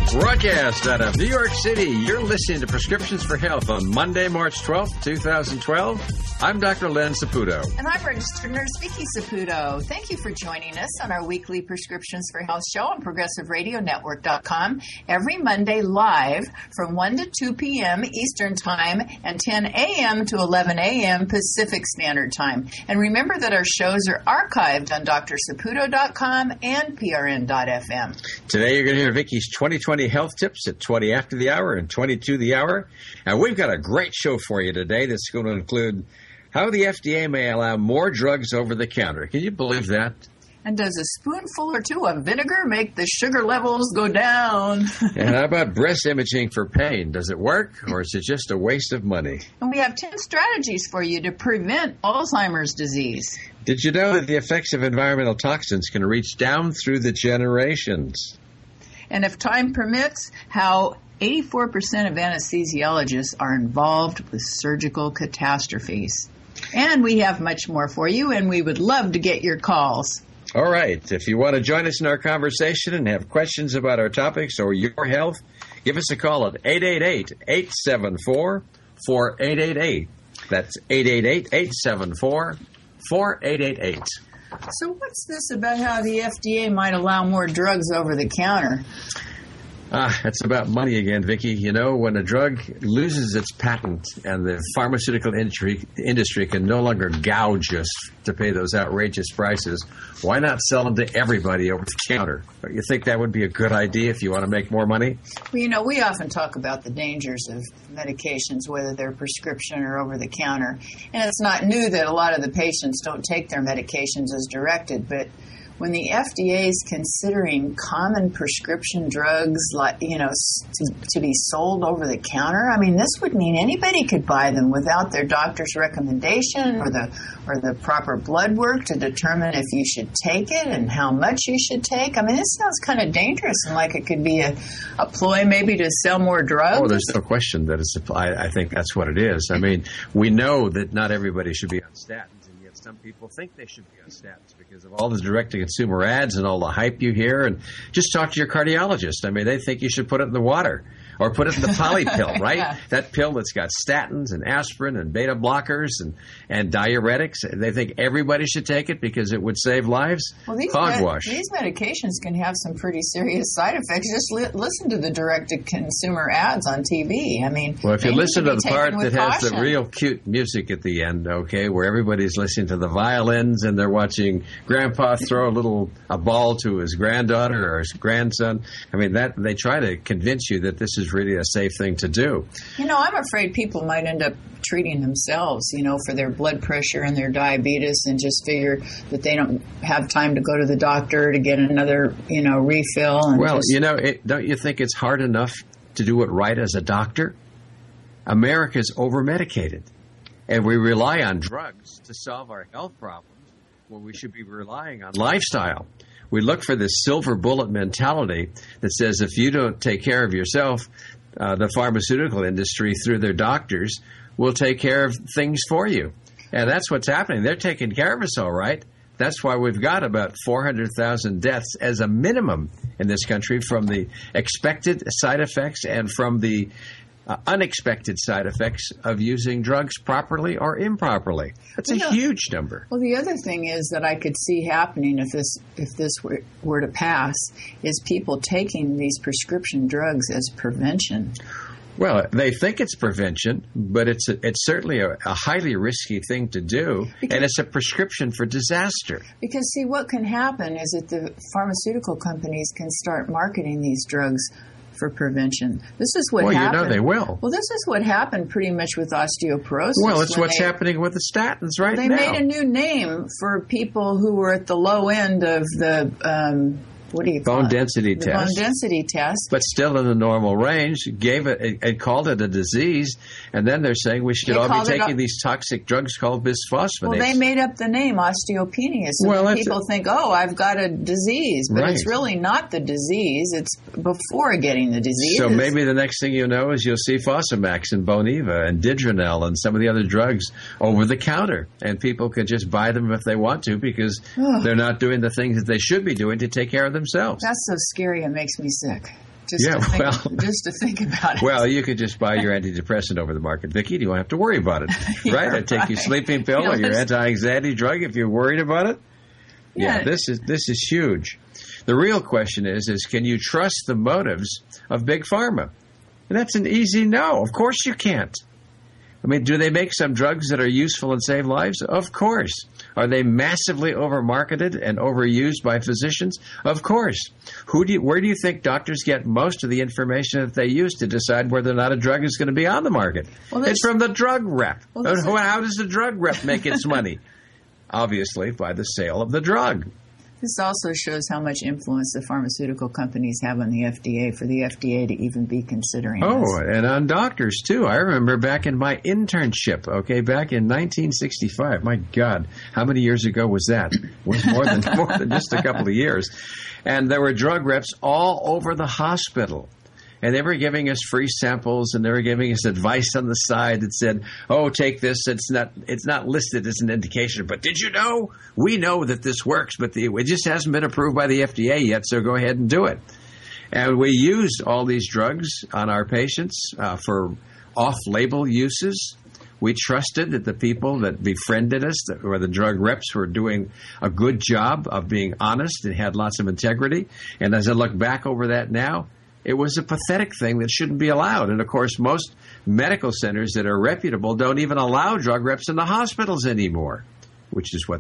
Broadcast out of New York City, you're listening to Prescriptions for Health on Monday, March 12th, 2012. I'm Dr. Len Saputo. And I'm registered nurse Vicki Saputo. Thank you for joining us on our weekly Prescriptions for Health show on ProgressiveRadioNetwork.com every Monday live from 1 to 2 p.m. Eastern Time and 10 a.m. to 11 a.m. Pacific Standard Time. And remember that our shows are archived on drsaputo.com and prn.fm. Today you're going to hear Vicki's 2020 health tips at 20 after the hour and 22 the hour. And we've got a great show for you today that's going to include how the FDA may allow more drugs over the counter. Can you believe that? And does a spoonful or two of vinegar make the sugar levels go down? And how about breast imaging for pain? Does it work, or is it just a waste of money? And we have 10 strategies for you to prevent Alzheimer's disease. Did you know that the effects of environmental toxins can reach down through the generations? And if time permits, how 84% of anesthesiologists are involved with surgical catastrophes. And we have much more for you, and we would love to get your calls. All right. If you want to join us in our conversation and have questions about our topics or your health, give us a call at 888-874-4888. That's 888-874-4888. So what's this about how the FDA might allow more drugs over the counter? It's about money again, Vicki. You know, when a drug loses its patent and the pharmaceutical industry can no longer gouge us to pay those outrageous prices, why not sell them to everybody over the counter? You think that would be a good idea if you want to make more money? Well, you know, we often talk about the dangers of medications, whether they're prescription or over the counter. And it's not new that a lot of the patients don't take their medications as directed, but when the FDA is considering common prescription drugs, like, you know, to be sold over the counter, I mean, this would mean anybody could buy them without their doctor's recommendation or the proper blood work to determine if you should take it and how much you should take. I mean, this sounds kind of dangerous and like it could be a ploy maybe to sell more drugs. Oh, there's no question that it's I think that's what it is. I mean, we know that not everybody should be on statins. Some people think they should be on statins because of all the direct-to-consumer ads and all the hype you hear. And just talk to your cardiologist. I mean, they think you should put it in the water or put it in the poly pill, right? Yeah. That pill that's got statins and aspirin and beta blockers and diuretics. They think everybody should take it because it would save lives. Well, hogwash. These medications can have some pretty serious side effects. Just listen to the direct-to-consumer ads on TV. I mean, well, if you listen to the part that has the real cute music at the end, okay, where everybody's listening to the violins and they're watching Grandpa throw a ball to his granddaughter or his grandson. I mean, that they try to convince you that this is really a safe thing to do. You know, I'm afraid people might end up treating themselves, you know, for their blood pressure and their diabetes and just figure that they don't have time to go to the doctor to get another, you know, refill. And well, you know, don't you think it's hard enough to do it right as a doctor? America's over-medicated, and we rely on drugs to solve our health problems when we should be relying on lifestyle. We look for this silver bullet mentality that says if you don't take care of yourself, the pharmaceutical industry, through their doctors, will take care of things for you. And that's what's happening. They're taking care of us all right. That's why we've got about 400,000 deaths as a minimum in this country from the expected side effects and from the unexpected side effects of using drugs properly or improperly. That's a huge number. Well, the other thing is that I could see happening if this were to pass is people taking these prescription drugs as prevention. Well, they think it's prevention, but it's certainly a highly risky thing to do, and it's a prescription for disaster. Because, see, what can happen is that the pharmaceutical companies can start marketing these drugs for prevention. This is what happened. Well, you know they will. Well, this is what happened pretty much with osteoporosis. Well, it's what's happening with the statins now. They made a new name for people who were at the low end of the bone density test. Bone density test. But still in the normal range, and called it a disease, and then they're saying we should all be taking these toxic drugs called bisphosphonates. Well, they made up the name osteopenia, so people think, oh, I've got a disease, but it's really not the disease. It's before getting the disease. So maybe the next thing you know is you'll see Fosamax and Boniva and Didronel and some of the other drugs over the counter, and people can just buy them if they want to because they're not doing the things that they should be doing to take care of themselves. That's so scary, it makes me sick. Just to think about it. Well, you could just buy your antidepressant over the market, Vicki. You don't have to worry about it, right? And take your sleeping pill or your anti-anxiety drug if you're worried about it. Yeah, this is huge. The real question is can you trust the motives of Big Pharma? And that's an easy no. Of course you can't. I mean, do they make some drugs that are useful and save lives? Of course. Are they massively overmarketed and overused by physicians? Of course. Where do you think doctors get most of the information that they use to decide whether or not a drug is going to be on the market? Well, it's from the drug rep. How does the drug rep make its money? Obviously, by the sale of the drug. This also shows how much influence the pharmaceutical companies have on the FDA for the FDA to even be considering this. Oh, and on doctors, too. I remember back in my internship, back in 1965. My God, how many years ago was that? It was more than just a couple of years. And there were drug reps all over the hospital. And they were giving us free samples, and they were giving us advice on the side that said, "Oh, take this. It's not listed as an indication, but did you know? We know that this works, but it just hasn't been approved by the FDA yet. So go ahead and do it." And we used all these drugs on our patients for off-label uses. We trusted that the people that befriended us, or the drug reps, were doing a good job of being honest and had lots of integrity. And as I look back over that now, it was a pathetic thing that shouldn't be allowed. And, of course, most medical centers that are reputable don't even allow drug reps in the hospitals anymore, which is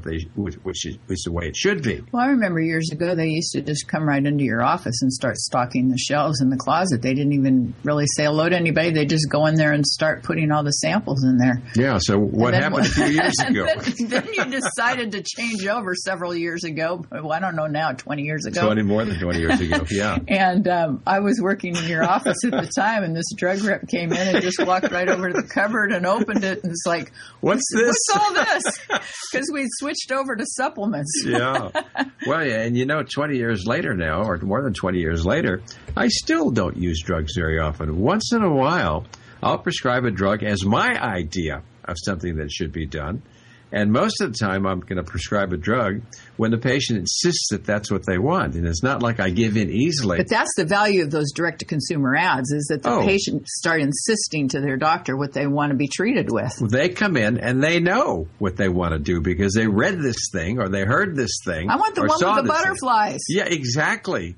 the way it should be. Well, I remember years ago they used to just come right into your office and start stocking the shelves in the closet. They didn't even really say hello to anybody. They just go in there and start putting all the samples in there. Yeah, so what happened a few years ago? Then you decided to change over several years ago. Well, I don't know now, 20 years ago. More than 20 years ago, yeah. And I was working in your office at the time, and this drug rep came in and just walked right over to the cupboard and opened it, and it's like, What's this? What's all this? Because we switched over to supplements. Yeah. Well, yeah, and 20 years later now, or more than 20 years later, I still don't use drugs very often. Once in a while, I'll prescribe a drug as my idea of something that should be done. And most of the time, I'm going to prescribe a drug when the patient insists that that's what they want. And it's not like I give in easily. But that's the value of those direct-to-consumer ads, is that the patient start insisting to their doctor what they want to be treated with. They come in and they know what they want to do because they read this thing or they heard this thing. I want the one with the butterflies. Yeah, exactly.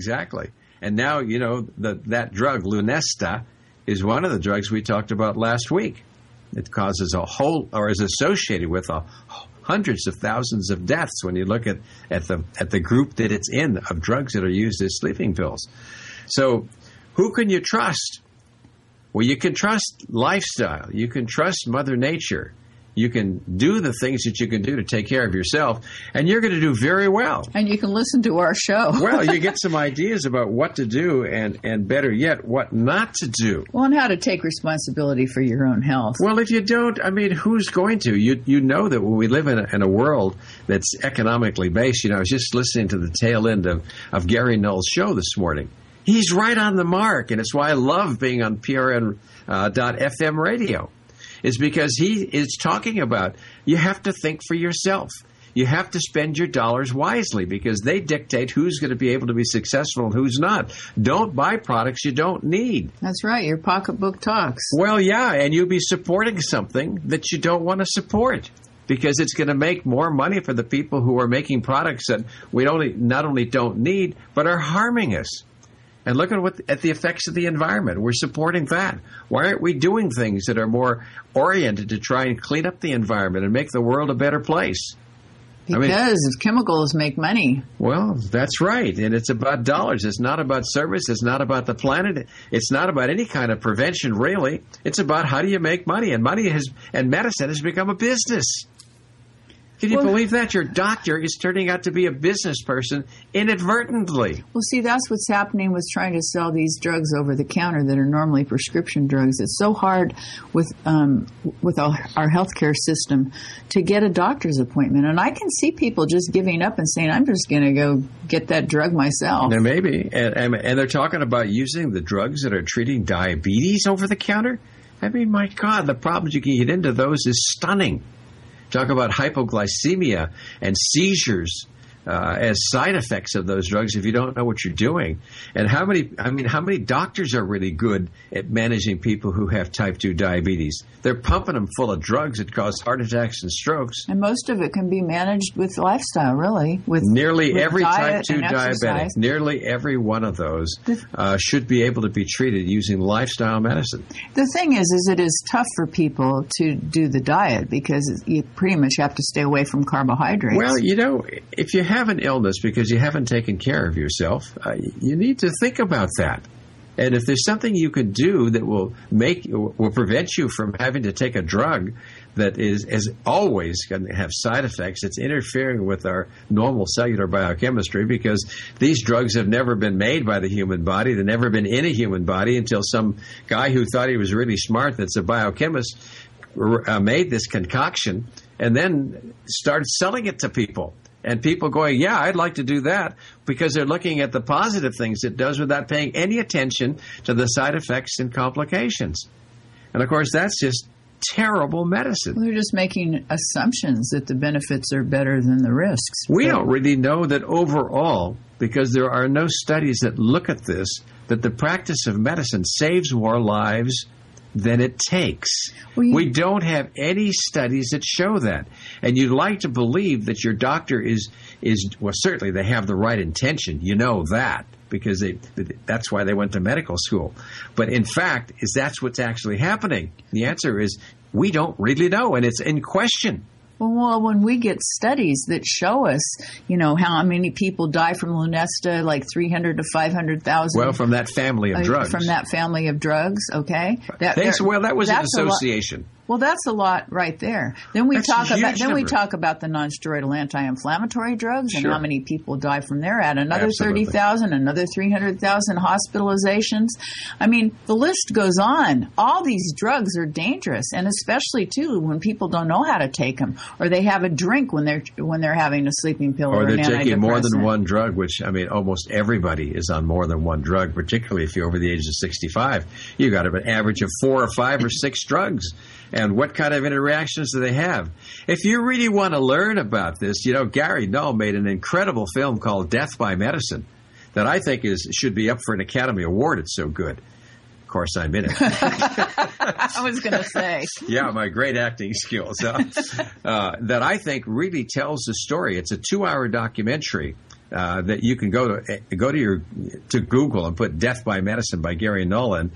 And now, that drug, Lunesta, is one of the drugs we talked about last week. It causes is associated with hundreds of thousands of deaths when you look at the group that it's in of drugs that are used as sleeping pills. So who can you trust? Well, you can trust lifestyle. You can trust Mother Nature. You can do the things that you can do to take care of yourself, and you're going to do very well. And you can listen to our show. Well, you get some ideas about what to do and better yet, what not to do. Well, and how to take responsibility for your own health. Well, if you don't, who's going to? You know that when we live in a world that's economically based, I was just listening to the tail end of Gary Null's show this morning. He's right on the mark, and it's why I love being on PRN.FM radio. Is because he is talking about you have to think for yourself. You have to spend your dollars wisely because they dictate who's going to be able to be successful and who's not. Don't buy products you don't need. That's right. Your pocketbook talks. Well, yeah, and you'll be supporting something that you don't want to support because it's going to make more money for the people who are making products that we not only don't need, but are harming us. And look at the effects of the environment. We're supporting that. Why aren't we doing things that are more oriented to try and clean up the environment and make the world a better place? Because chemicals make money. Well, that's right. And it's about dollars. It's not about service. It's not about the planet. It's not about any kind of prevention, really. It's about how do you make money. And medicine has become a business. Can you believe that? Your doctor is turning out to be a business person inadvertently. Well, see, that's what's happening with trying to sell these drugs over the counter that are normally prescription drugs. It's so hard with our healthcare system to get a doctor's appointment. And I can see people just giving up and saying, I'm just going to go get that drug myself. There may be. And they're talking about using the drugs that are treating diabetes over the counter. My God, the problems you can get into those is stunning. Talk about hypoglycemia and seizures as side effects of those drugs if you don't know what you're doing. And how many doctors are really good at managing people who have type 2 diabetes? They're pumping them full of drugs that cause heart attacks and strokes. And most of it can be managed with lifestyle, really. With every type 2 diabetic, nearly every one of those should be able to be treated using lifestyle medicine. The thing is it is tough for people to do the diet because you pretty much have to stay away from carbohydrates. Well, if you have an illness because you haven't taken care of yourself, you need to think about that. And if there's something you can do that will prevent you from having to take a drug that is always going to have side effects, it's interfering with our normal cellular biochemistry, because these drugs have never been made by the human body. They've never been in a human body until some guy who thought he was really smart, that's a biochemist, made this concoction and then started selling it to people. And people going, yeah, I'd like to do that, because they're looking at the positive things it does without paying any attention to the side effects and complications. And, of course, that's just terrible medicine. Well, they're just making assumptions that the benefits are better than the risks. We don't really know that overall, because there are no studies that look at this, that the practice of medicine saves more lives than it takes. We don't have any studies that show that. And you'd like to believe that your doctor is well, certainly they have the right intention. You know that, because that's why they went to medical school. But in fact, that's what's actually happening? The answer is we don't really know, and it's in question. Well, when we get studies that show us, how many people die from Lunesta, like 300 to 500,000. Well, from that family of drugs. From that family of drugs, okay. That was an association. Well, that's a lot right there. Then we talk about the non-steroidal anti-inflammatory drugs and how many people die from there. At another 30,000, another 300,000 hospitalizations. I mean, the list goes on. All these drugs are dangerous, and especially too when people don't know how to take them, or they have a drink when they're having a sleeping pill or an antidepressant. Or they're taking more than one drug, which almost everybody is on more than one drug, particularly if you're over the age of 65. You got an average of 4 or 5 or 6 drugs. And what kind of interactions do they have? If you really want to learn about this, Gary Null made an incredible film called Death by Medicine that I think should be up for an Academy Award. It's so good. Of course, I'm in it. I was going to say. Yeah, my great acting skills. That I think really tells the story. It's a 2-hour documentary. That you can go to Google and put "Death by Medicine" by Gary Null and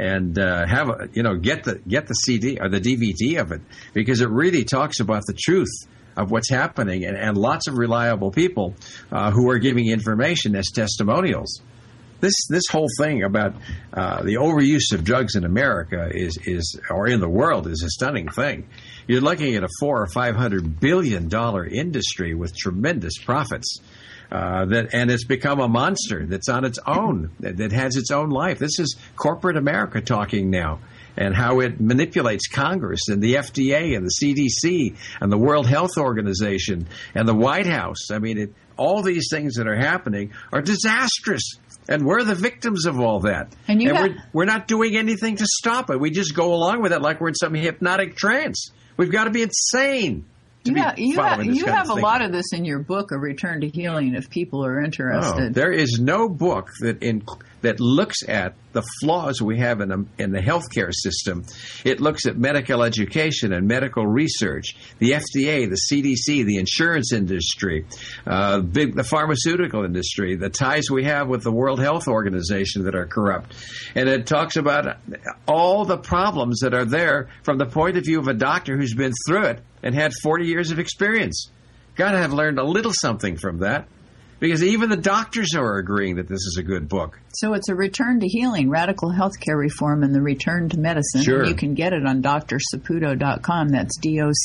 get the CD or the DVD of it, because it really talks about the truth of what's happening, and lots of reliable people who are giving information as testimonials. This whole thing about the overuse of drugs in America or in the world is a stunning thing. You're looking at a $400 or $500 billion industry with tremendous profits. And it's become a monster that's on its own, that has its own life. This is corporate America talking now, and how it manipulates Congress and the FDA and the CDC and the World Health Organization and the White House. I mean, all these things that are happening are disastrous, and we're the victims of all that. And we're not doing anything to stop it. We just go along with it like we're in some hypnotic trance. We've got to be insane. You have a lot of this in your book, A Return to Healing, if people are interested. There is no book that looks at the flaws we have in the healthcare system. It looks at medical education and medical research, the FDA, the CDC, the insurance industry, the pharmaceutical industry, the ties we have with the World Health Organization that are corrupt. And it talks about all the problems that are there from the point of view of a doctor who's been through it and had 40 years of experience. Got to have learned a little something from that, because even the doctors are agreeing that this is a good book. So it's A Return to Healing, Radical Healthcare Reform and the Return to Medicine. Sure. And you can get it on drsaputo.com. That's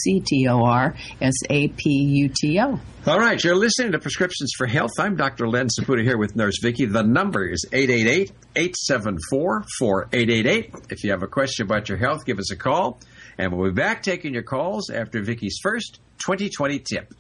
DOCTORSAPUTO. All right, you're listening to Prescriptions for Health. I'm Dr. Len Saputo here with Nurse Vicki. The number is 888-874-4888. If you have a question about your health, give us a call. And we'll be back taking your calls after Vicki's first 2020 tip.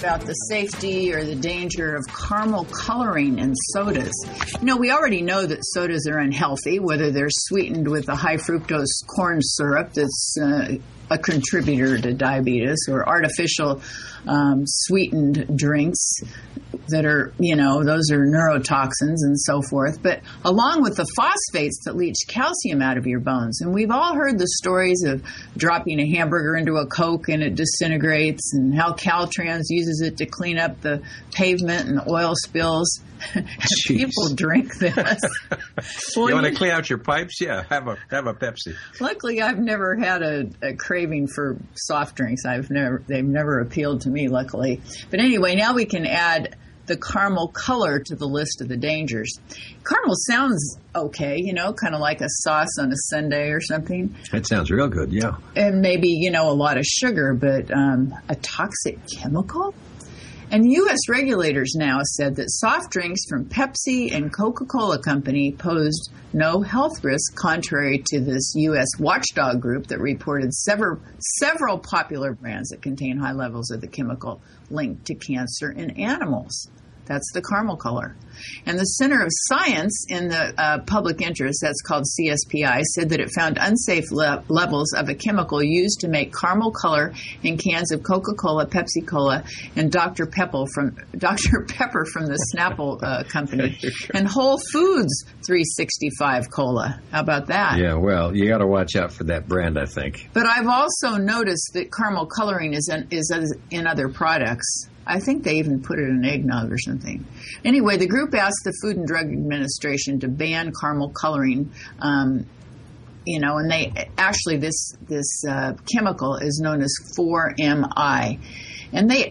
about the safety or the danger of caramel coloring in sodas. We already know that sodas are unhealthy, whether they're sweetened with a high fructose corn syrup that's a contributor to diabetes, or artificial sweetened drinks that are, those are neurotoxins and so forth. But along with the phosphates that leach calcium out of your bones. And we've all heard the stories of dropping a hamburger into a Coke and it disintegrates, and how Caltrans uses it to clean up the pavement and oil spills. People drink this. Well, you want to clean out your pipes? Yeah, have a Pepsi. Luckily, I've never had a craving for soft drinks. They've never appealed to me, luckily. But anyway, now we can add the caramel color to the list of the dangers. Caramel sounds okay, kind of like a sauce on a sundae or something. That sounds real good, yeah. And maybe, a lot of sugar, but a toxic chemical? And U.S. regulators now said that soft drinks from Pepsi and Coca-Cola Company posed no health risk, contrary to this U.S. watchdog group that reported several popular brands that contain high levels of the chemical linked to cancer in animals. That's the caramel color. And the Center of Science in the Public Interest, that's called CSPI, said that it found unsafe levels of a chemical used to make caramel color in cans of Coca-Cola, Pepsi-Cola, and Dr. Pepper from the Snapple Company, and Whole Foods 365 Cola. How about that? Yeah, well, you got to watch out for that brand, I think. But I've also noticed that caramel coloring is in other products. I think they even put it in eggnog or something. Anyway, the group asked the Food and Drug Administration to ban caramel coloring. And they actually this chemical is known as 4-MI, and they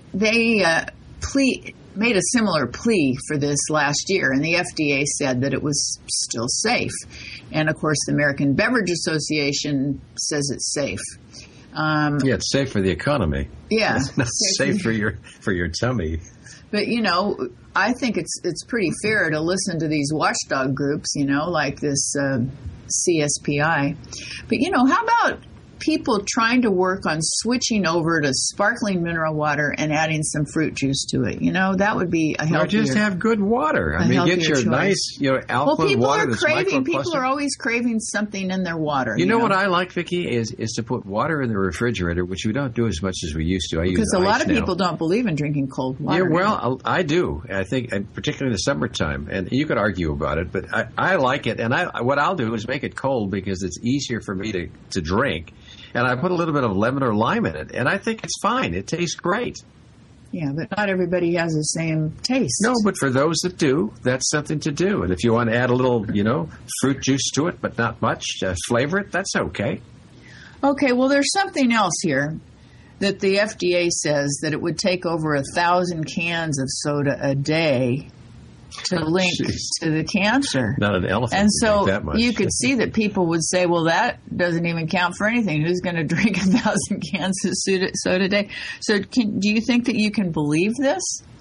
made a similar plea for this last year, and the FDA said that it was still safe. And of course, the American Beverage Association says it's safe. It's safe for the economy. Yeah, it's not safe for your tummy. But I think it's pretty fair to listen to these watchdog groups, like this CSPI. But how about people trying to work on switching over to sparkling mineral water and adding some fruit juice to it? That would be a healthier. Or just have good water. I mean, get your choice. Nice, alkaline water that's microclustered. People are always craving something in their water. You know what I like, Vicki, is to put water in the refrigerator, which we don't do as much as we used to. Because a lot of people don't believe in drinking cold water. Yeah, well, I do. I think, particularly in the summertime, and you could argue about it, but I like it. And what I'll do is make it cold because it's easier for me to drink. And I put a little bit of lemon or lime in it, and I think it's fine. It tastes great. Yeah, but not everybody has the same taste. No, but for those that do, that's something to do. And if you want to add a little, fruit juice to it, but not much, flavor it, that's okay. Okay, well, there's something else here that the FDA says that it would take over 1,000 cans of soda a day to link to the cancer. Not an elephant. And so that much. You could see that people would say, well, that doesn't even count for anything. Who's going to drink 1,000 cans of soda a day? So do you think that you can believe this?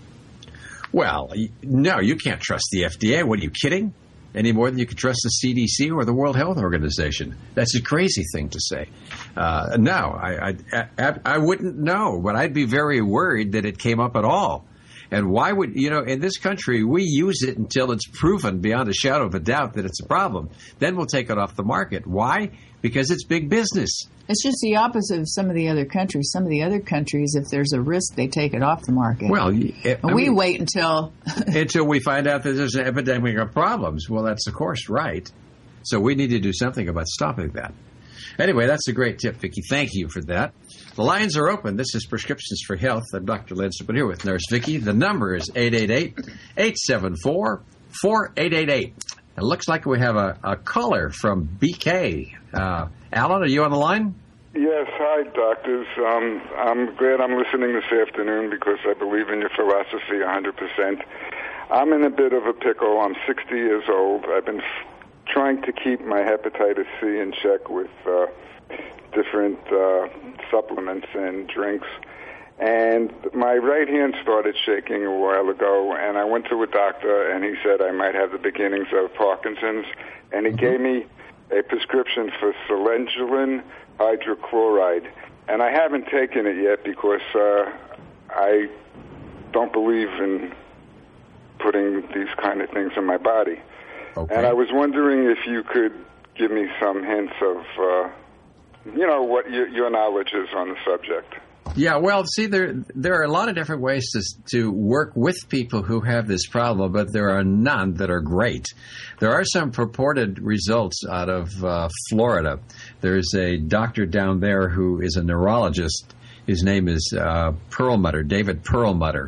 Well, no, you can't trust the FDA. What, are you kidding? Any more than you can trust the CDC or the World Health Organization. That's a crazy thing to say. No, I wouldn't know, but I'd be very worried that it came up at all. And why would, in this country, we use it until it's proven beyond a shadow of a doubt that it's a problem. Then we'll take it off the market. Why? Because it's big business. It's just the opposite of some of the other countries. Some of the other countries, if there's a risk, they take it off the market. Well, we wait until we find out that there's an epidemic of problems. Well, that's, of course, right. So we need to do something about stopping that. Anyway, that's a great tip, Vicki. Thank you for that. The lines are open. This is Prescriptions for Health. I'm Dr. Lindstrom here with Nurse Vicki. The number is 888-874-4888. It looks like we have a caller from BK. Alan, are you on the line? Yes. Hi, doctors. I'm glad I'm listening this afternoon because I believe in your philosophy 100%. I'm in a bit of a pickle. I'm 60 years old. I've been trying to keep my hepatitis C in check with different supplements and drinks. And my right hand started shaking a while ago, and I went to a doctor, and he said I might have the beginnings of Parkinson's, and he gave me a prescription for selengulin hydrochloride. And I haven't taken it yet because I don't believe in putting these kind of things in my body. Okay. And I was wondering if you could give me some hints of, what your knowledge is on the subject. Yeah, well, see, there are a lot of different ways to work with people who have this problem, but there are none that are great. There are some purported results out of Florida. There's a doctor down there who is a neurologist. His name is Perlmutter, David Perlmutter,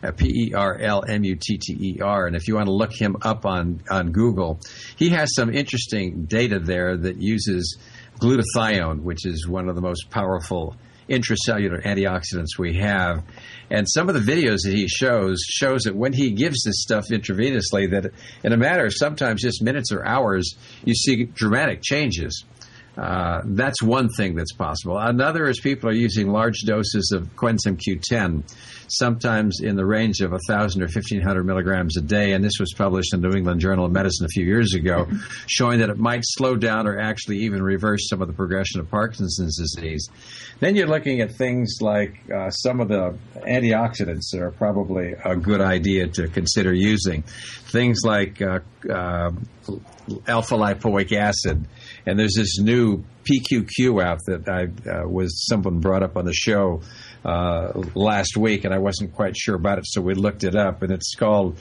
Perlmutter. And if you want to look him up on Google, he has some interesting data there that uses glutathione, which is one of the most powerful intracellular antioxidants we have. And some of the videos that he shows that when he gives this stuff intravenously, that in a matter of sometimes just minutes or hours, you see dramatic changes. That's one thing that's possible. Another is people are using large doses of coenzyme Q10, sometimes in the range of 1,000 or 1,500 milligrams a day. And this was published in the New England Journal of Medicine a few years ago, showing that it might slow down or actually even reverse some of the progression of Parkinson's disease. Then you're looking at things like some of the antioxidants that are probably a good idea to consider using. Things like alpha-lipoic acid. And there's this new PQQ out that someone brought up on the show last week, and I wasn't quite sure about it, so we looked it up, and it's called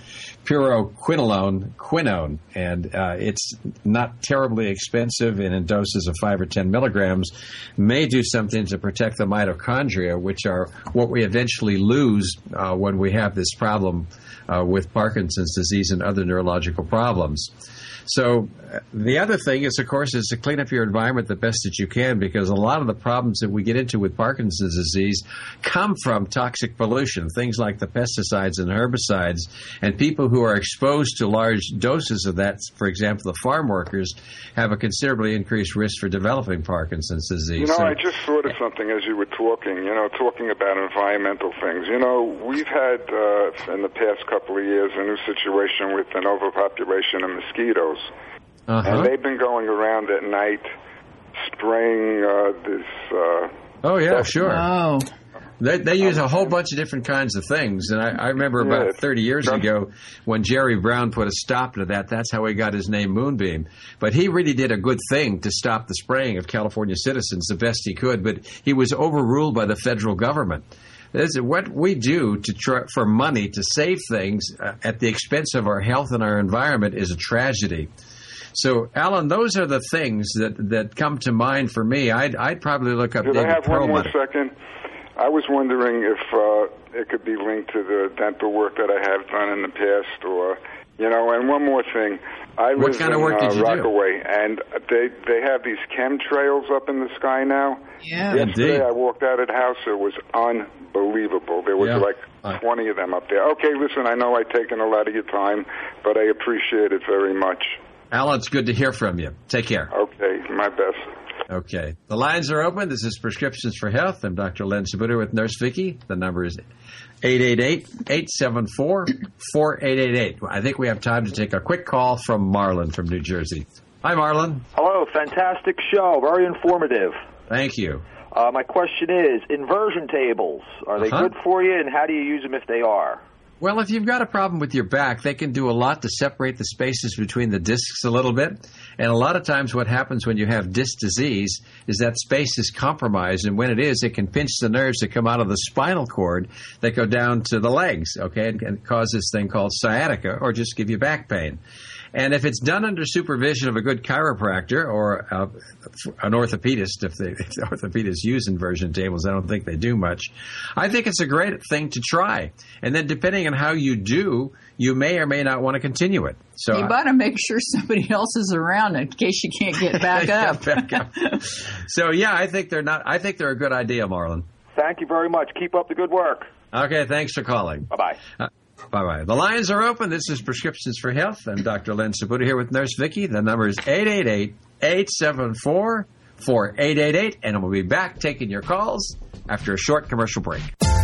pyroquinone, and it's not terribly expensive, and in doses of 5 or 10 milligrams may do something to protect the mitochondria, which are what we eventually lose when we have this problem with Parkinson's disease and other neurological problems. So the other thing is, of course, is to clean up your environment the best that you can, because a lot of the problems that we get into with Parkinson's disease come from toxic pollution, things like the pesticides and herbicides, and people who are exposed to large doses of that, for example, the farm workers, have a considerably increased risk for developing Parkinson's disease. I just thought of something as you were talking about environmental things. We've had, in the past couple of years, a new situation with an overpopulation of mosquitoes. Uh-huh. And they've been going around at night spraying this... oh, yeah, stuff. Sure. Oh. They use a whole bunch of different kinds of things. And I remember about 30 years ago when Jerry Brown put a stop to that. That's how he got his name, Moonbeam. But he really did a good thing to stop the spraying of California citizens the best he could. But he was overruled by the federal government. What we do to try for money to save things at the expense of our health and our environment is a tragedy. So, Alan, those are the things that come to mind for me. I'd probably look up David Perlmutter. Could I have one more second? I was wondering if it could be linked to the dental work that I have done in the past, or, and one more thing. I what live kind of work in did you Rockaway, and they have these chemtrails up in the sky now. Yeah. Yesterday I walked out of the house. It was unbelievable. There was like 20 of them up there. Okay, listen, I know I've taken a lot of your time, but I appreciate it very much. Alan, it's good to hear from you. Take care. Okay, my best. Okay. The lines are open. This is Prescriptions for Health. I'm Dr. Len Sabuto with Nurse Vicky. The number is 888-874-4888. I think we have time to take a quick call from Marlon from New Jersey. Hi, Marlon. Hello. Fantastic show. Very informative. Thank you. My question is, inversion tables, are they good for you, and how do you use them if they are? Well, if you've got a problem with your back, they can do a lot to separate the spaces between the discs a little bit. And a lot of times what happens when you have disc disease is that space is compromised. And when it is, it can pinch the nerves that come out of the spinal cord that go down to the legs, okay, and cause this thing called sciatica or just give you back pain. And if it's done under supervision of a good chiropractor or an orthopedist, if the orthopedists use inversion tables, I don't think they do much. I think it's a great thing to try. And then depending on how you do, you may or may not want to continue it. So you got to make sure somebody else is around in case you can't get back up. So yeah, I think they're a good idea, Marlon. Thank you very much. Keep up the good work. Okay, thanks for calling. Bye-bye. Bye-bye. The lines are open. This is Prescriptions for Health. I'm Dr. Len Sabuto here with Nurse Vicky. The number is 888-874-4888, and we'll be back taking your calls after a short commercial break.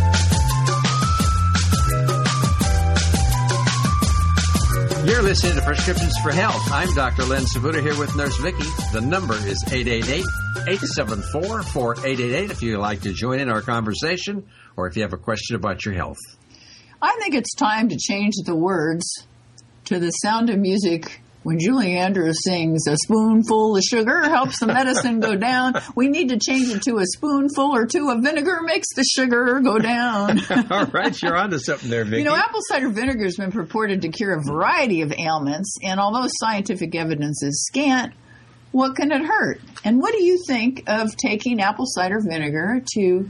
You're listening to Prescriptions for Health. I'm Dr. Len Sabuto here with Nurse Vicky. The number is 888-874-4888 if you'd like to join in our conversation or if you have a question about your health. I think it's time to change the words to The Sound of Music. When Julie Andrews sings, a spoonful of sugar helps the medicine go down. We need to change it to a spoonful or two of vinegar makes the sugar go down. All right, you're onto something there, Vicki. You know, apple cider vinegar has been purported to cure a variety of ailments, and although scientific evidence is scant, what can it hurt? And what do you think of taking apple cider vinegar to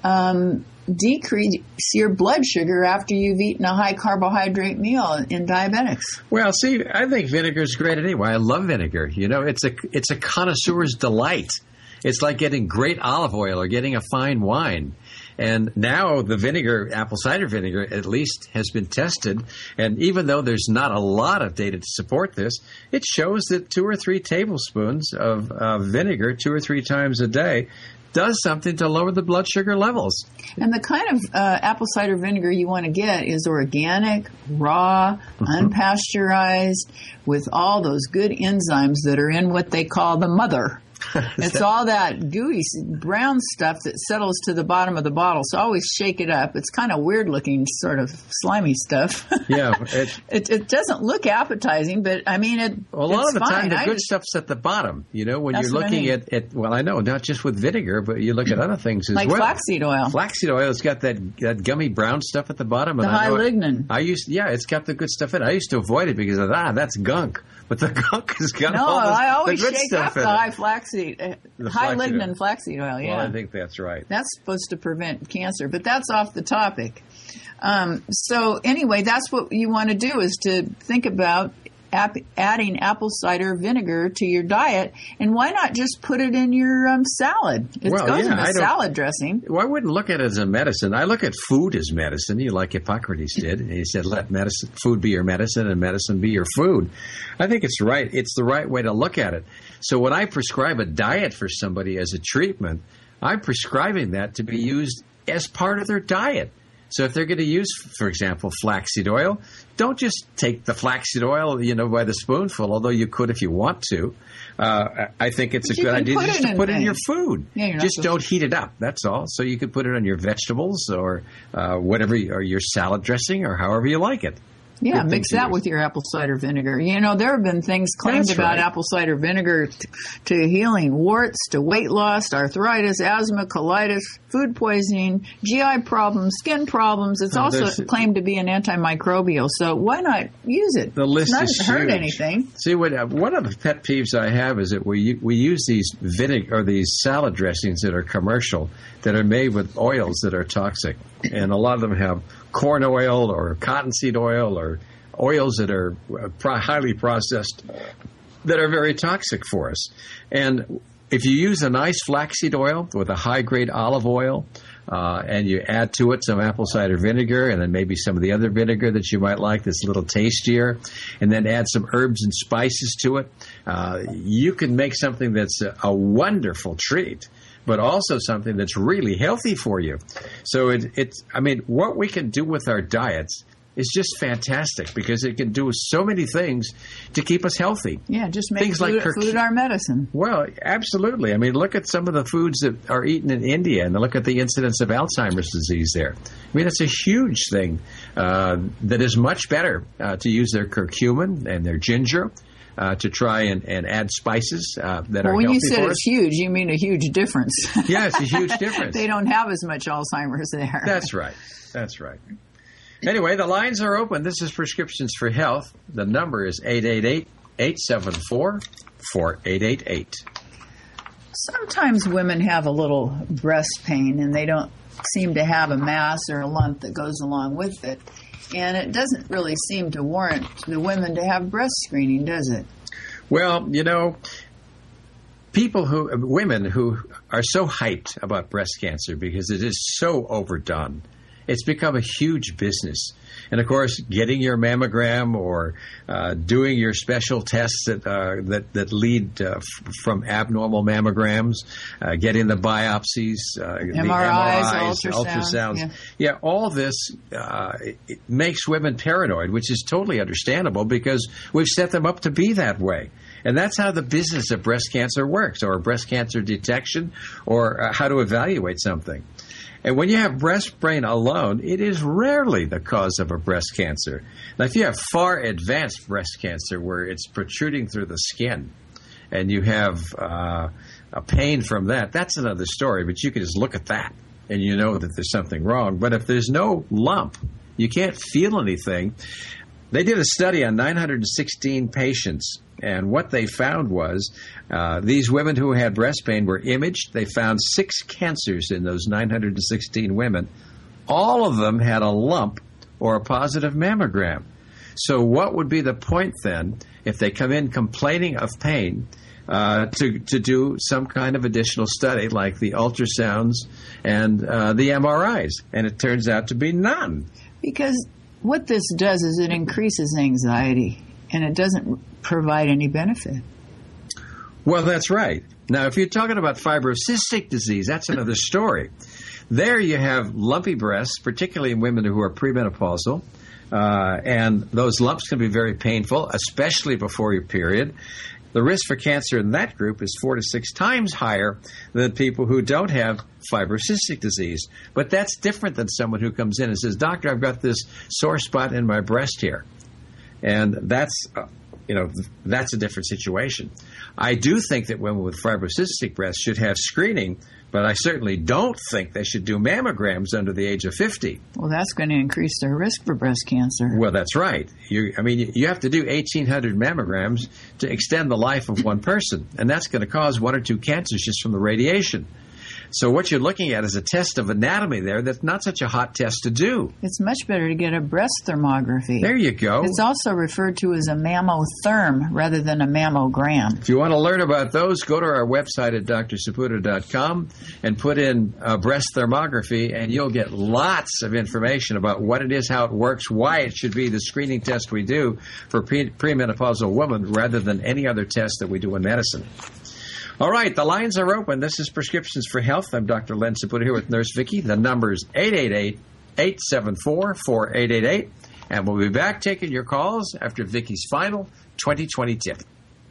decrease your blood sugar after you've eaten a high carbohydrate meal in diabetics? Well, see, I think vinegar is great anyway. I love vinegar. You know, it's a connoisseur's delight. It's like getting great olive oil or getting a fine wine. And now the vinegar, apple cider vinegar, at least has been tested. And even though there's not a lot of data to support this, it shows that 2 or 3 tablespoons of vinegar 2 or 3 times a day does something to lower the blood sugar levels. And the kind of apple cider vinegar you want to get is organic, raw, unpasteurized, with all those good enzymes that are in what they call the mother. It's all that gooey brown stuff that settles to the bottom of the bottle. So always shake it up. It's kind of weird looking, sort of slimy stuff. Yeah. It doesn't look appetizing, but I mean, a lot of the time, the good stuff's at the bottom. You know, when you're looking at, well, I know, not just with vinegar, but you look at other things as well. Like flaxseed oil. Flaxseed oil, it's got that gummy brown stuff at the bottom. The high lignin. It's got the good stuff in it. I used to avoid it because of that's gunk. But the gunk has got all I always the good shake stuff up in the it. high flaxseed, high lignin flaxseed oil. Yeah, well, I think that's right. That's supposed to prevent cancer, but that's off the topic. So anyway, that's what you want to do, is to think about adding apple cider vinegar to your diet, and why not just put it in your salad? It goes in a salad dressing. Well, I wouldn't look at it as a medicine. I look at food as medicine. You like Hippocrates did. And he said, let food be your medicine and medicine be your food. I think it's right. It's the right way to look at it. So when I prescribe a diet for somebody as a treatment, I'm prescribing that to be used as part of their diet. So if they're going to use, for example, flaxseed oil, don't just take the flaxseed oil, by the spoonful, although you could if you want to. I think it's a good idea just to put it in your food. Yeah, just don't heat it up, that's all. So you could put it on your vegetables or whatever, or your salad dressing or however you like it. Yeah, mix that with your apple cider vinegar. There have been things claimed about apple cider vinegar to healing warts, to weight loss, arthritis, asthma, colitis, food poisoning, GI problems, skin problems. It's also claimed to be an antimicrobial. So why not use it? The list doesn't hurt anything. See, one of the pet peeves I have is that we use these vinegar or these salad dressings that are commercial, that are made with oils that are toxic, and a lot of them have corn oil or cottonseed oil or oils that are highly processed that are very toxic for us. And if you use a nice flaxseed oil with a high-grade olive oil and you add to it some apple cider vinegar and then maybe some of the other vinegar that you might like that's a little tastier, and then add some herbs and spices to it, you can make something that's a wonderful treat, but also something that's really healthy for you. So what we can do with our diets is just fantastic, because it can do so many things to keep us healthy. Yeah, just make food our medicine. Well, absolutely. Look at some of the foods that are eaten in India, and look at the incidence of Alzheimer's disease there. It's a huge thing that is much better to use their curcumin and their ginger to try and add spices that are healthy for us. When you said it's huge, you mean a huge difference. Yeah, it's a huge difference. They don't have as much Alzheimer's there. That's right. Anyway, the lines are open. This is Prescriptions for Health. The number is 888-874-4888. Sometimes women have a little breast pain, and they don't seem to have a mass or a lump that goes along with it. And it doesn't really seem to warrant the women to have breast screening, does it? Well, women who are so hyped about breast cancer because it is so overdone, it's become a huge business. And, of course, getting your mammogram or doing your special tests that lead from abnormal mammograms, getting the biopsies, MRIs, the ultrasounds. Yeah, all this it makes women paranoid, which is totally understandable because we've set them up to be that way. And that's how the business of breast cancer works, or breast cancer detection, or how to evaluate something. And when you have breast brain alone, it is rarely the cause of a breast cancer. Now, if you have far advanced breast cancer where it's protruding through the skin and you have a pain from that, that's another story. But you can just look at that and you know that there's something wrong. But if there's no lump, you can't feel anything. They did a study on 916 patients, and what they found was these women who had breast pain were imaged. They found 6 cancers in those 916 women. All of them had a lump or a positive mammogram. So what would be the point then if they come in complaining of pain to do some kind of additional study like the ultrasounds and the MRIs? And it turns out to be none. Because what this does is it increases anxiety, and it doesn't provide any benefit. Well, that's right. Now, if you're talking about fibrocystic disease, that's another story. There you have lumpy breasts, particularly in women who are premenopausal, and those lumps can be very painful, especially before your period. The risk for cancer in that group is 4 to 6 times higher than people who don't have fibrocystic disease. But that's different than someone who comes in and says, "Doctor, I've got this sore spot in my breast here." And that's a different situation. I do think that women with fibrocystic breasts should have screening, but I certainly don't think they should do mammograms under the age of 50. Well, that's going to increase their risk for breast cancer. Well, that's right. You have to do 1,800 mammograms to extend the life of one person, and that's going to cause 1 or 2 cancers just from the radiation. So what you're looking at is a test of anatomy there that's not such a hot test to do. It's much better to get a breast thermography. There you go. It's also referred to as a mammotherm rather than a mammogram. If you want to learn about those, go to our website at drsaputo.com and put in breast thermography, and you'll get lots of information about what it is, how it works, why it should be the screening test we do for premenopausal women rather than any other test that we do in medicine. All right, the lines are open. This is Prescriptions for Health. I'm Dr. Len Saputo here with Nurse Vicki. The number is 888-874-4888. And we'll be back taking your calls after Vicki's final 2020 tip.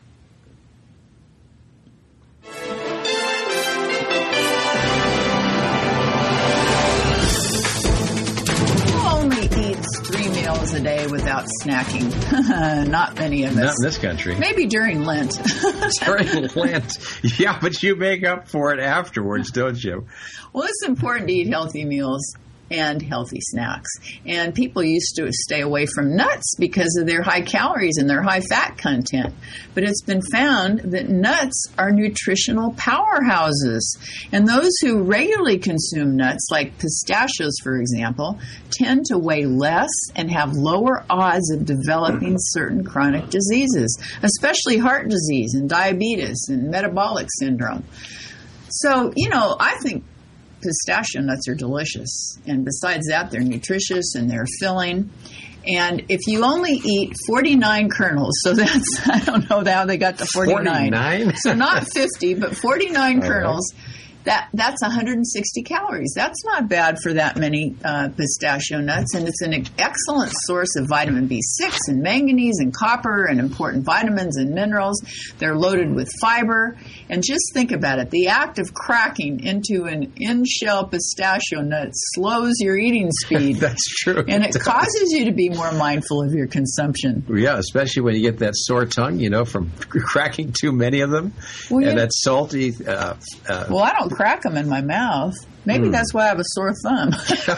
A day without snacking. Not many of us. Not in this country. Maybe during Lent. During Lent. Yeah, but you make up for it afterwards, don't you? Well, it's important to eat healthy meals and healthy snacks. And people used to stay away from nuts because of their high calories and their high fat content. But it's been found that nuts are nutritional powerhouses. And those who regularly consume nuts, like pistachios, for example, tend to weigh less and have lower odds of developing certain chronic diseases, especially heart disease and diabetes and metabolic syndrome. So, I think pistachio nuts are delicious, and besides that, they're nutritious and they're filling. And if you only eat 49 kernels, so that's, I don't know how they got to 49. 49? So not 50, but 49 kernels. That's 160 calories. That's not bad for that many pistachio nuts, and it's an excellent source of vitamin B6 and manganese and copper and important vitamins and minerals. They're loaded with fiber. And just think about it. The act of cracking into an in-shell pistachio nut slows your eating speed. That's true. And it causes you to be more mindful of your consumption. Yeah, especially when you get that sore tongue, from cracking too many of them. Well, and that salty... well, I don't crack them in my mouth. Maybe that's why I have a sore thumb.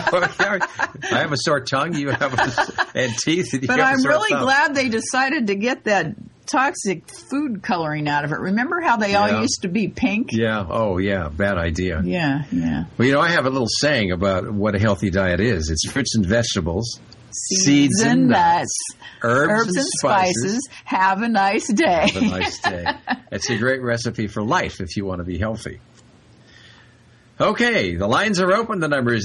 I have a sore tongue. You have and teeth. And you but have I'm a sore really thumb. glad they decided to get that toxic food coloring out of it. Remember how they all used to be pink? Yeah. Oh, yeah. Bad idea. Yeah. Well, I have a little saying about what a healthy diet is. It's fruits and vegetables, seeds and nuts, herbs and spices. Have a nice day. Have a nice day. It's a great recipe for life if you want to be healthy. Okay, the lines are open. The number is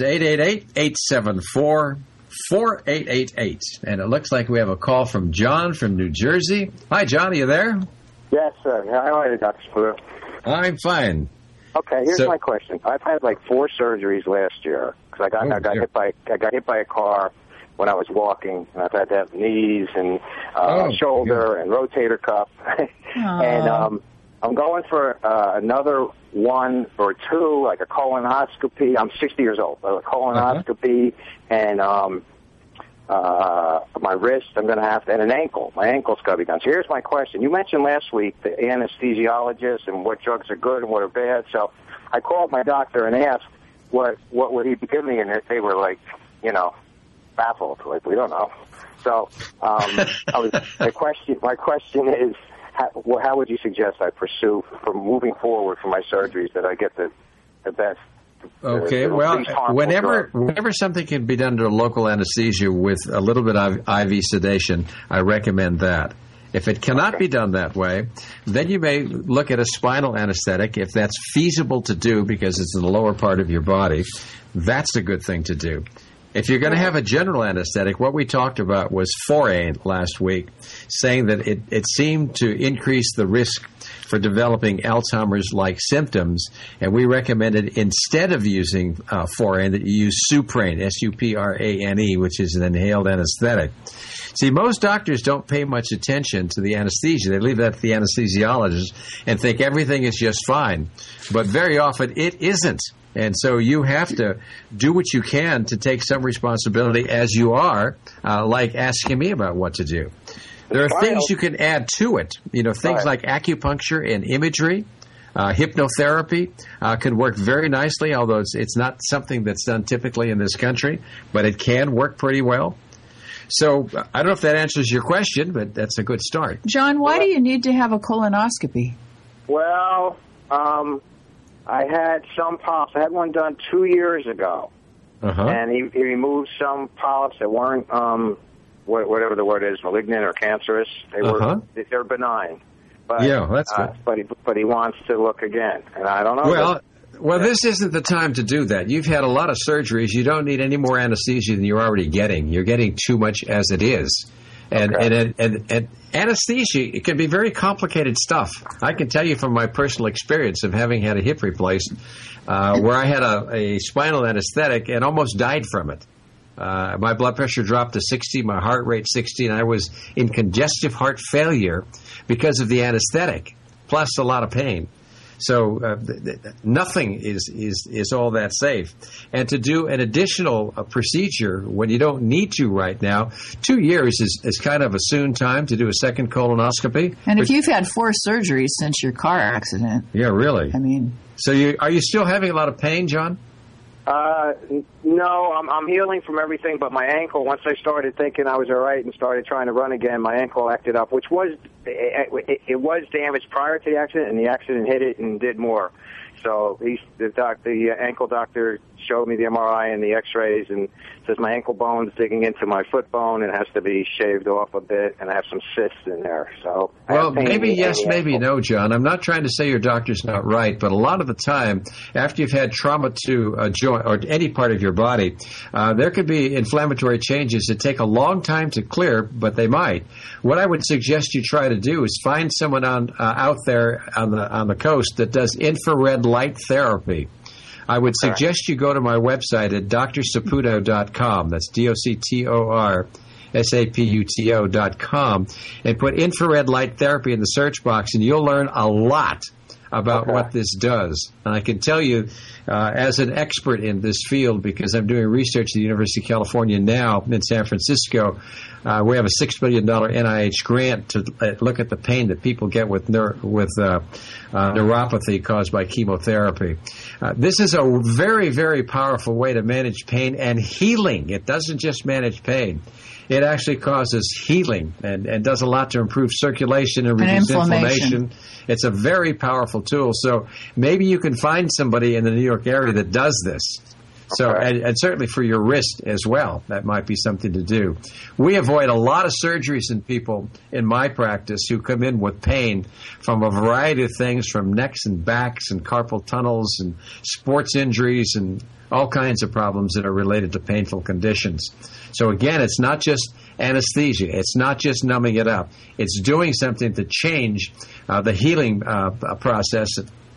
888-874-4888. And it looks like we have a call from John from New Jersey. Hi, John, are you there? Yes, sir. How are you, Dr. Saputo? I'm fine. Okay, here's my question. I've had 4 surgeries last year because I got hit by a car when I was walking, and I've had to have knees and shoulder and rotator cuff. And I'm going for another one or two, like a colonoscopy. I'm 60 years old. A colonoscopy and my wrist. I'm going to have to, and an ankle. My ankle's got to be done. So here's my question. You mentioned last week the anesthesiologist and what drugs are good and what are bad. So I called my doctor and asked what would he give me, and they were like, baffled. Like, we don't know. So my question is, how would you suggest I pursue from moving forward for my surgeries that I get the best? Okay, whenever something can be done under local anesthesia with a little bit of IV sedation, I recommend that. If it cannot be done that way, then you may look at a spinal anesthetic if that's feasible to do because it's in the lower part of your body. That's a good thing to do. If you're going to have a general anesthetic, what we talked about was Forain last week, saying that it seemed to increase the risk for developing Alzheimer's-like symptoms, and we recommended instead of using Forain that you use Suprane, S-U-P-R-A-N-E, which is an inhaled anesthetic. See, most doctors don't pay much attention to the anesthesia. They leave that to the anesthesiologist and think everything is just fine. But very often it isn't. And so you have to do what you can to take some responsibility as you are, like asking me about what to do. There are things you can add to it. Things like acupuncture and imagery. Hypnotherapy can work very nicely, although it's not something that's done typically in this country, but it can work pretty well. So I don't know if that answers your question, but that's a good start. John, why do you need to have a colonoscopy? Well, I had some polyps. I had one done 2 years ago, and he removed some polyps that weren't, whatever the word is, malignant or cancerous. They're benign. But, yeah, that's good. But he wants to look again, and I don't know. Well, this isn't the time to do that. You've had a lot of surgeries. You don't need any more anesthesia than you're already getting. You're getting too much as it is. And anesthesia, it can be very complicated stuff. I can tell you from my personal experience of having had a hip replaced, where I had a spinal anesthetic and almost died from it. My blood pressure dropped to 60, my heart rate 60, and I was in congestive heart failure because of the anesthetic, plus a lot of pain. So nothing is all that safe. And to do an additional procedure when you don't need to right now, 2 years is kind of a soon time to do a second colonoscopy. And if you've had 4 surgeries since your car accident. Yeah, really. I mean. So are you still having a lot of pain, John? No, I'm healing from everything but my ankle. Once I started thinking I was all right and started trying to run again, my ankle acted up, which was it was damaged prior to the accident, and the accident hit it and did more. So the ankle doctor showed me the MRI and the X-rays and says my ankle bone's digging into my foot bone and has to be shaved off a bit, and I have some cysts in there. So maybe yes, maybe no, John. I'm not trying to say your doctor's not right, but a lot of the time, after you've had trauma to a joint or any part of your body, there could be inflammatory changes that take a long time to clear, but they might. What I would suggest you try to do is find someone out there on the coast that does infrared light therapy. I would suggest you go to my website at drsaputo.com. That's DOCTORSAPUTO.com and put infrared light therapy in the search box, and you'll learn a lot about what this does. And I can tell you, as an expert in this field, because I'm doing research at the University of California now in San Francisco, we have a $6 billion NIH grant to look at the pain that people get with neuropathy caused by chemotherapy. This is a very, very powerful way to manage pain and healing. It doesn't just manage pain. It actually causes healing and does a lot to improve circulation and reduce inflammation. It's a very powerful tool. So maybe you can find somebody in the New York area that does this. So, and certainly for your wrist as well, that might be something to do. We avoid a lot of surgeries in people in my practice who come in with pain from a variety of things, from necks and backs and carpal tunnels and sports injuries and all kinds of problems that are related to painful conditions. So again, it's not just anesthesia. It's not just numbing it up. It's doing something to change the healing process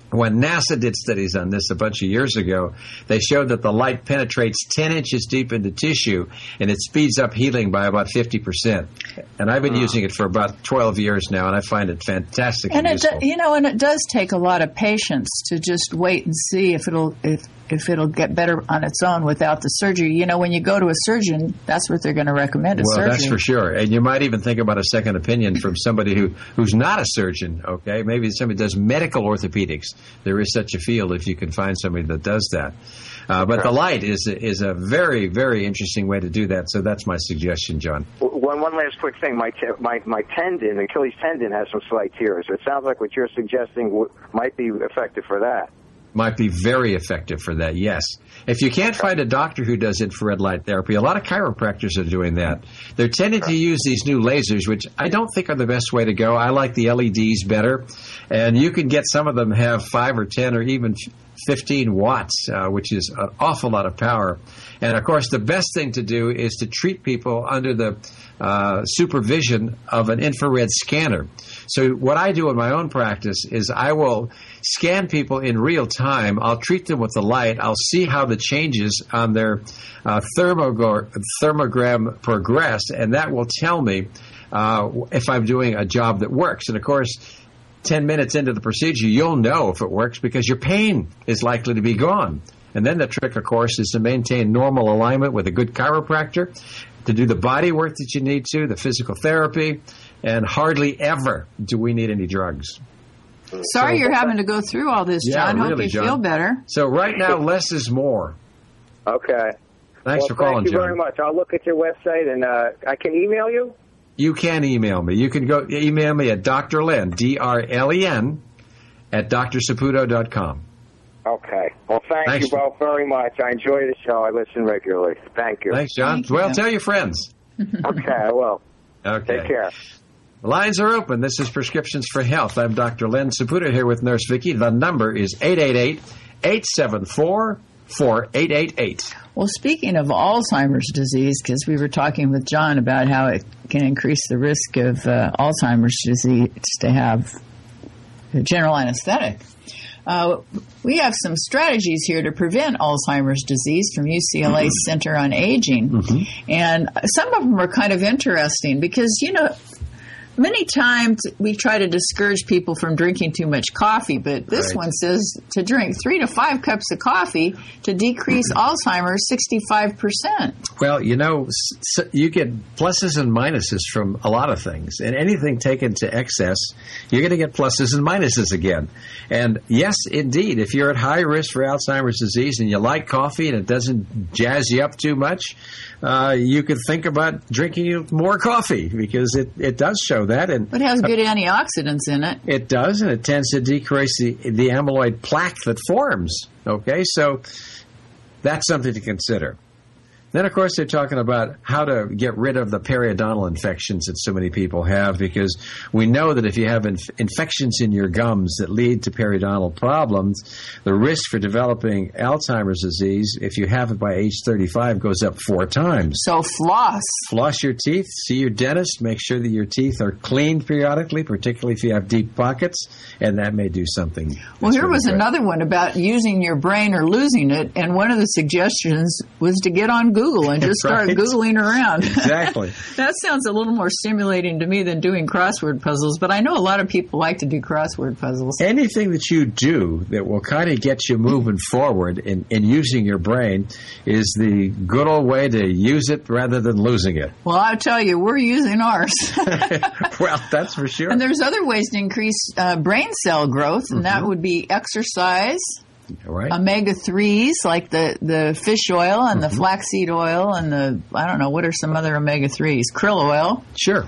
When NASA did studies on this a bunch of years ago, they showed that the light penetrates 10 inches deep into tissue, and it speeds up healing by about 50%. And I've been using it for about 12 years now, and I find it fantastic and useful. And it does take a lot of patience to just wait and see if it'll get better on its own without the surgery. You know, when you go to a surgeon, that's what they're going to recommend, surgery. Well, that's for sure. And you might even think about a second opinion from somebody who's not a surgeon, okay? Maybe somebody does medical orthopedics. There is such a field if you can find somebody that does that. But the light is a very, very interesting way to do that. So that's my suggestion, John. One last quick thing. My tendon, Achilles tendon, has some slight tears. It sounds like what you're suggesting might be effective for that. Might be very effective for that, yes. If you can't find a doctor who does infrared light therapy, a lot of chiropractors are doing that. They're tending to use these new lasers, which I don't think are the best way to go. I like the LEDs better. And you can get some of them have 5 or 10 or even 15 watts, which is an awful lot of power. And, of course, the best thing to do is to treat people under the supervision of an infrared scanner. So what I do in my own practice is I will scan people in real time. I'll treat them with the light. I'll see how the changes on their thermogram progress, and that will tell me if I'm doing a job that works. And, of course, 10 minutes into the procedure, you'll know if it works because your pain is likely to be gone. And then the trick, of course, is to maintain normal alignment with a good chiropractor, to do the body work that you need to, the physical therapy, and hardly ever do we need any drugs. Sorry you're having to go through all this, John. Yeah, really, hope you John. feel better. So right now, less is more. Okay. Thanks for calling, Thank you John. very much. I'll look at your website, and I can email you? You can email me. You can go email me at Dr. Len, DRLEN, at drsaputo.com. Okay. Well, thank you both very much. I enjoy the show. I listen regularly. Thank you. Thanks, John. Thank you. Well, tell your friends. Okay, I will. Okay. Take care. The lines are open. This is Prescriptions for Health. I'm Dr. Len Saputo here with Nurse Vicki. The number is 888-874-4888. Well, speaking of Alzheimer's disease, because we were talking with John about how it can increase the risk of Alzheimer's disease to have general anesthetic. We have some strategies here to prevent Alzheimer's disease from UCLA Center on Aging. Mm-hmm. And some of them are kind of interesting because, you know, many times we try to discourage people from drinking too much coffee, but this one says to drink 3 to 5 cups of coffee to decrease Alzheimer's 65%. Well, you know, you get pluses and minuses from a lot of things. And anything taken to excess, you're going to get pluses and minuses again. And yes, indeed, if you're at high risk for Alzheimer's disease and you like coffee and it doesn't jazz you up too much, you could think about drinking more coffee because it does show that. And it has good antioxidants in it. It does, and it tends to decrease the amyloid plaque that forms. Okay, so that's something to consider. Then, of course, they're talking about how to get rid of the periodontal infections that so many people have, because we know that if you have infections in your gums that lead to periodontal problems, the risk for developing Alzheimer's disease, if you have it by age 35, goes up 4 times. So floss. Floss your teeth. See your dentist. Make sure that your teeth are cleaned periodically, particularly if you have deep pockets, and that may do something. Well, here was another one about using your brain or losing it, and one of the suggestions was to get on Google and just start Googling around. Exactly. That sounds a little more stimulating to me than doing crossword puzzles, but I know a lot of people like to do crossword puzzles. Anything that you do that will kind of get you moving forward in using your brain is the good old way to use it rather than losing it. Well, I'll tell you, we're using ours. Well, that's for sure. And there's other ways to increase brain cell growth, and that would be exercise. Right. Omega-3s like the fish oil and the flaxseed oil and I don't know, what are some other omega-3s? Krill oil. Sure.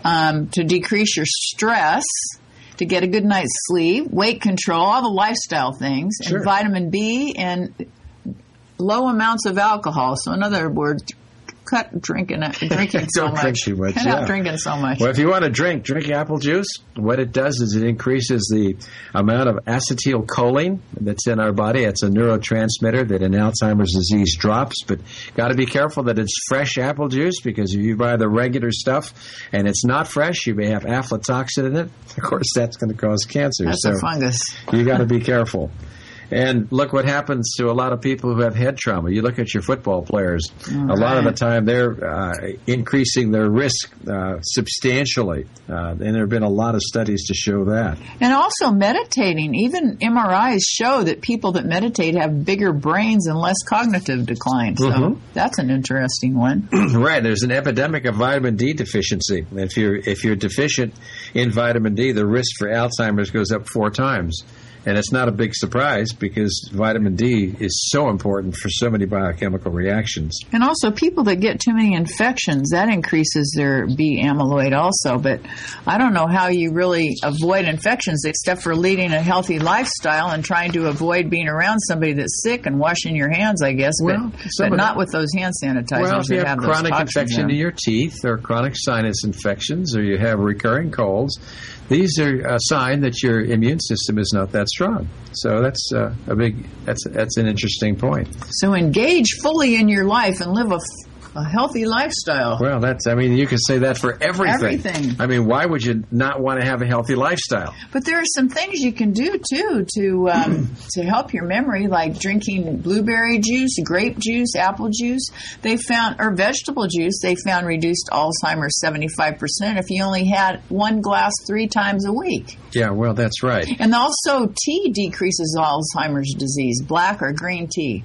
To decrease your stress, to get a good night's sleep, weight control, all the lifestyle things, sure. And vitamin B and low amounts of alcohol. So in other words, cut drinking so Don't much. drink too much. Cut out drinking so much. Well, if you want to drink apple juice. What it does is it increases the amount of acetylcholine that's in our body. It's a neurotransmitter that in Alzheimer's disease drops, but got to be careful that it's fresh apple juice, because if you buy the regular stuff and it's not fresh, you may have aflatoxin in it. Of course, that's going to cause cancer. That's a fungus. You got to be careful. And look what happens to a lot of people who have head trauma. You look at your football players. A lot of the time they're increasing their risk substantially. And there have been a lot of studies to show that. And also meditating. Even MRIs show that people that meditate have bigger brains and less cognitive decline. So that's an interesting one. Right. There's an epidemic of vitamin D deficiency. If you're deficient in vitamin D, the risk for Alzheimer's goes up 4 times. And it's not a big surprise, because vitamin D is so important for so many biochemical reactions. And also people that get too many infections, that increases their B amyloid also. But I don't know how you really avoid infections except for leading a healthy lifestyle and trying to avoid being around somebody that's sick and washing your hands, I guess. Well, but not with those hand sanitizers. Well, if you have chronic infection in in your teeth, or chronic sinus infections, or you have recurring colds, these are a sign that your immune system is not that strong. So that's that's an interesting point. So engage fully in your life and live a healthy lifestyle. Well, you can say that for everything. I mean, why would you not want to have a healthy lifestyle? But there are some things you can do, too, to help your memory, like drinking blueberry juice, grape juice, apple juice. Or vegetable juice. They found reduced Alzheimer's 75% if you only had 1 glass 3 times a week. Yeah, well, that's right. And also, tea decreases Alzheimer's disease, black or green tea.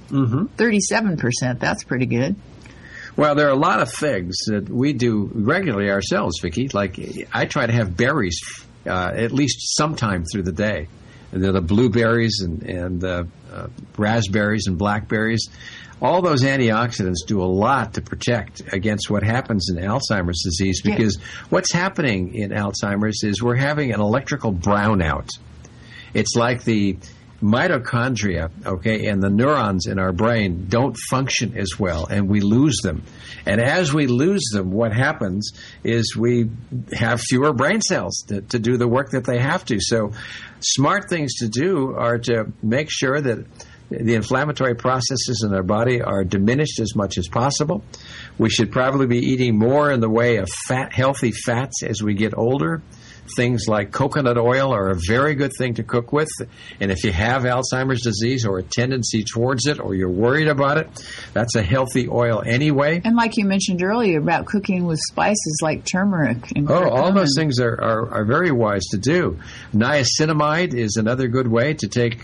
37%. That's pretty good. Well, there are a lot of things that we do regularly ourselves, Vicki. Like, I try to have berries at least sometime through the day. And they're the blueberries and raspberries and blackberries. All those antioxidants do a lot to protect against what happens in Alzheimer's disease, because what's happening in Alzheimer's is we're having an electrical brownout. It's like the mitochondria, and the neurons in our brain don't function as well, and we lose them. And as we lose them, what happens is we have fewer brain cells to do the work that they have to. So smart things to do are to make sure that the inflammatory processes in our body are diminished as much as possible. We should probably be eating more in the way of healthy fats as we get older. Things like coconut oil are a very good thing to cook with. And if you have Alzheimer's disease or a tendency towards it, or you're worried about it, that's a healthy oil anyway. And like you mentioned earlier about cooking with spices like turmeric. And all those things are very wise to do. Niacinamide is another good way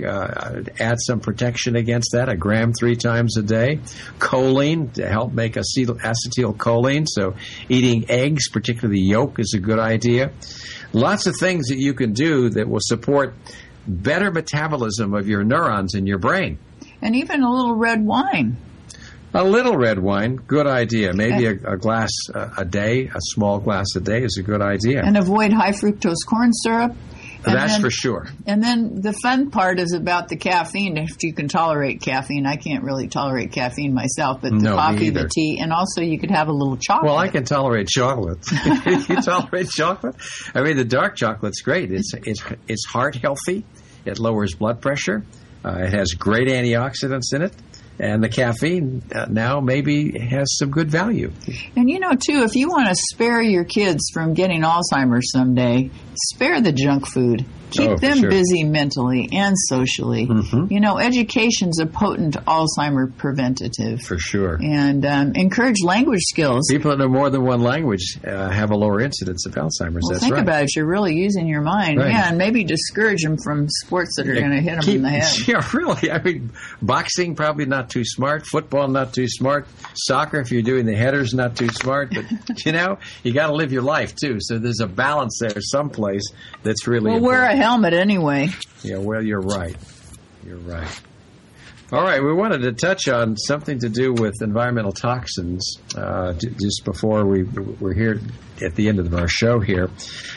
to add some protection against that, 1 gram 3 times a day. Choline to help make acetylcholine. So eating eggs, particularly yolk, is a good idea. Lots of things that you can do that will support better metabolism of your neurons in your brain. And even a little red wine. A little red wine, good idea. Maybe a glass a day, a small glass a day is a good idea. And avoid high fructose corn syrup. That's for sure. And then the fun part is about the caffeine, if you can tolerate caffeine. I can't really tolerate caffeine myself, but the coffee, the tea, and also you could have a little chocolate. Well, I can tolerate chocolate. You tolerate chocolate? I mean, the dark chocolate's great. It's heart healthy. It lowers blood pressure. It has great antioxidants in it. And the caffeine now maybe has some good value. And too, if you want to spare your kids from getting Alzheimer's someday, spare the junk food. Keep them busy mentally and socially. Education's a potent Alzheimer preventative. For sure. And encourage language skills. People that know more than one language have a lower incidence of Alzheimer's. Well, that's think right. about it. You're really using your mind. Right. Yeah, and maybe discourage them from sports that are going to hit them in the head. Yeah, really. I mean, boxing, probably not too smart. Football, not too smart. Soccer, if you're doing the headers, not too smart. But, you got to live your life, too. So there's a balance there someplace that's really important. Wear a helmet anyway. Yeah, well, you're right. You're right. All right, we wanted to touch on something to do with environmental toxins just before we're here at the end of our show here.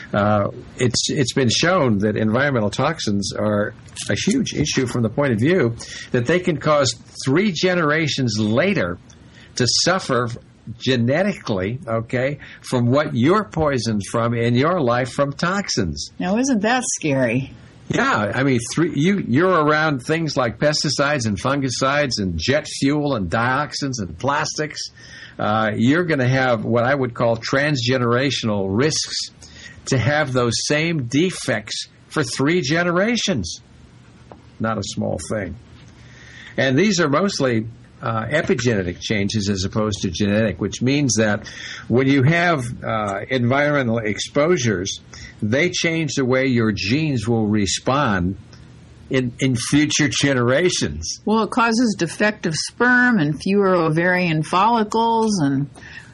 It's been shown that environmental toxins are a huge issue from the point of view that they can cause 3 generations later to suffer genetically, okay, from what you're poisoned from in your life from toxins. Now, isn't that scary? Yeah, I mean, you're around things like pesticides and fungicides and jet fuel and dioxins and plastics. You're going to have what I would call transgenerational risks to have those same defects for 3 generations. Not a small thing. And these are mostly epigenetic changes as opposed to genetic, which means that when you have environmental exposures, they change the way your genes will respond in future generations. Well, it causes defective sperm and fewer ovarian follicles, and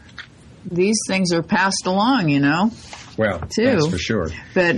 these things are passed along, you know. Well, too. That's for sure. But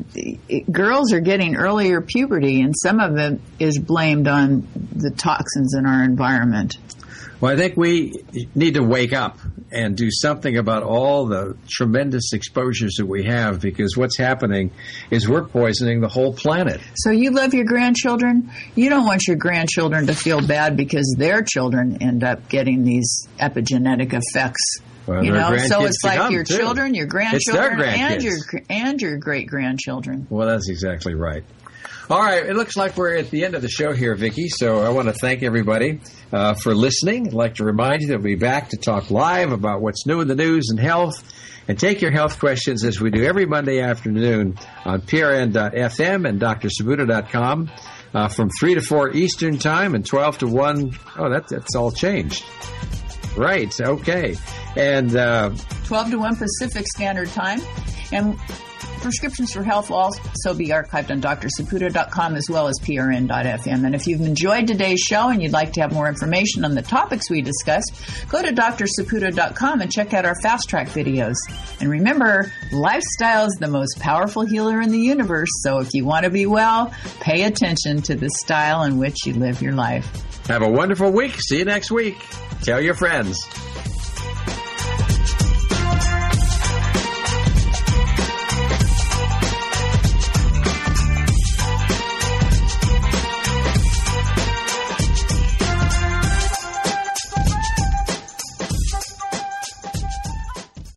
girls are getting earlier puberty, and some of it is blamed on the toxins in our environment. Well, I think we need to wake up and do something about all the tremendous exposures that we have, because what's happening is we're poisoning the whole planet. So you love your grandchildren? You don't want your grandchildren to feel bad because their children end up getting these epigenetic effects. Well, you know, so it's like your too. children, your grandchildren, grandkids. and your great-grandchildren. Well, that's exactly right. All right, it looks like we're at the end of the show here, Vicki, so I want to thank everybody for listening. I'd like to remind you that we'll be back to talk live about what's new in the news and health, and take your health questions as we do every Monday afternoon on PRN.FM and drsabuto.com from 3 to 4 Eastern Time and 12 to 1. Oh, that's all changed. Right, okay. And 12 to 1 Pacific Standard Time. And Prescriptions for Health will also be archived on drsabuto.com as well as prn.fm. And if you've enjoyed today's show and you'd like to have more information on the topics we discussed, go to drsabuto.com and check out our Fast Track videos. And remember, lifestyle is the most powerful healer in the universe. So if you want to be well, pay attention to the style in which you live your life. Have a wonderful week. See you next week. Tell your friends.